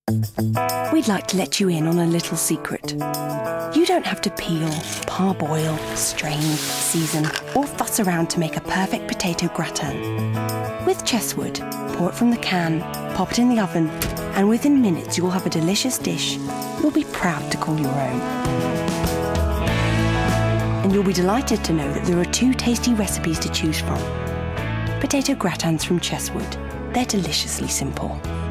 We'd like to let you in on a little secret. You don't have to peel, parboil, strain, season, or fuss around to make a perfect potato gratin. With Chesswood, pour it from the can, pop it in the oven, and within minutes you'll have a delicious dish you'll be proud to call your own. And you'll be delighted to know that there are 2 tasty recipes to choose from. Potato gratins from Chesswood. They're deliciously simple.